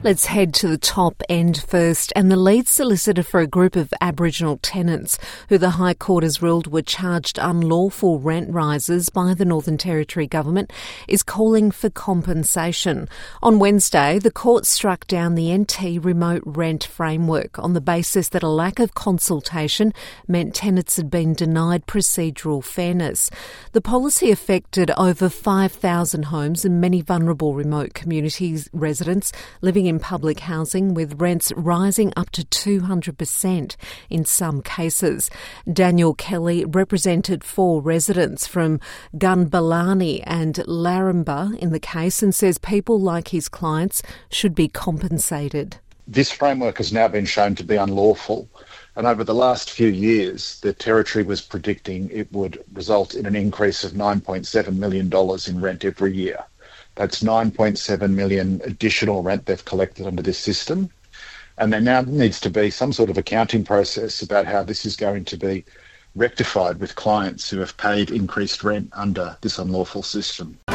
Let's head to the top end first, and the lead solicitor for a group of Aboriginal tenants who the High Court has ruled were charged unlawful rent rises by the Northern Territory government is calling for compensation. On Wednesday, the court struck down the NT remote rent framework on the basis that a lack of consultation meant tenants had been denied procedural fairness. The policy affected over 5,000 homes and many vulnerable remote communities residents living in public housing, with rents rising up to 200% in some cases. Daniel Kelly represented 4 residents from Gunbalani and Larrimba in the case and says people like his clients should be compensated. This framework has now been shown to be unlawful, and over the last few years the Territory was predicting it would result in an increase of $9.7 million in rent every year. That's $9.7 million additional rent they've collected under this system. And there now needs to be some sort of accounting process about how this is going to be rectified with clients who have paid increased rent under this unlawful system.